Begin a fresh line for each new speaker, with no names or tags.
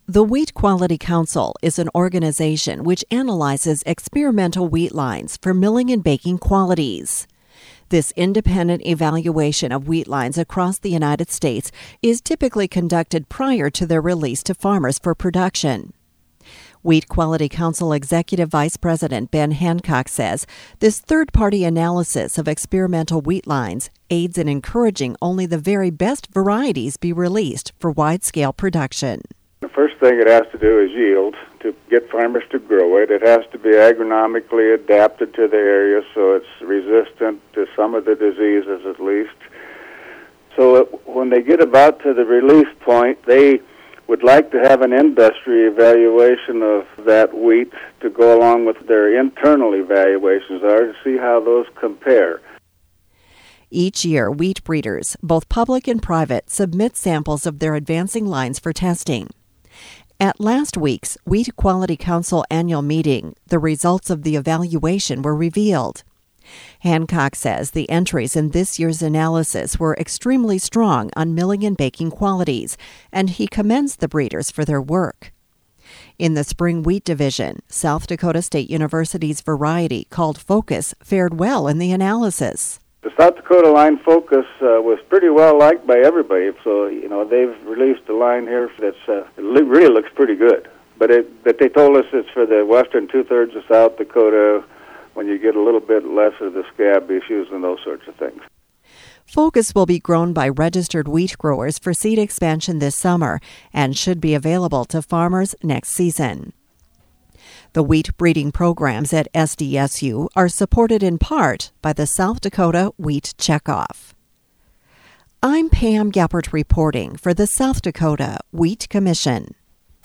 The Wheat Quality Council is an organization which analyzes experimental wheat lines for milling and baking qualities. This independent evaluation of wheat lines across the United States is typically conducted prior to their release to farmers for production. Wheat Quality Council Executive Vice President Ben Hancock says this third-party analysis of experimental wheat lines aids in encouraging only the very best varieties be released for wide-scale production.
The first thing it has to do is yield, to get farmers to grow it. It has to be agronomically adapted to the area so it's resistant to some of the diseases at least. So when they get about to the release point, they would like to have an industry evaluation of that wheat to go along with their internal evaluations to see how those compare.
Each year, wheat breeders, both public and private, submit samples of their advancing lines for testing. At last week's Wheat Quality Council annual meeting, the results of the evaluation were revealed. Hancock says the entries in this year's analysis were extremely strong on milling and baking qualities, and he commends the breeders for their work. In the spring wheat division, South Dakota State University's variety called Focus fared well in the analysis.
The South Dakota line Focus was pretty well liked by everybody, so they've released a line here that's really looks pretty good. But they told us it's for the western two-thirds of South Dakota when you get a little bit less of the scab issues and those sorts of things.
Focus will be grown by registered wheat growers for seed expansion this summer and should be available to farmers next season. The wheat breeding programs at SDSU are supported in part by the South Dakota Wheat Checkoff. I'm Pam Gappert reporting for the South Dakota Wheat Commission.